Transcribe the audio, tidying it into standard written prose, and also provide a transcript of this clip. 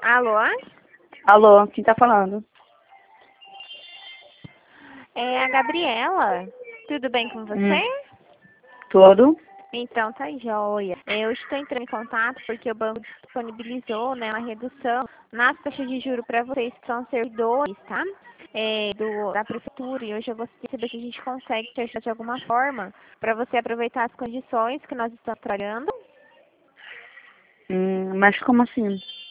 Alô? Alô, quem tá falando? É a Gabriela. Tudo bem com você? Tudo? Então tá joia. Eu estou entrando em contato porque o banco disponibilizou, né, uma redução nas taxas de juros para vocês que são servidores, tá? Da prefeitura. E hoje eu gostaria de saber se a gente consegue te ajudar de alguma forma para você aproveitar as condições que nós estamos trabalhando. Mas como assim?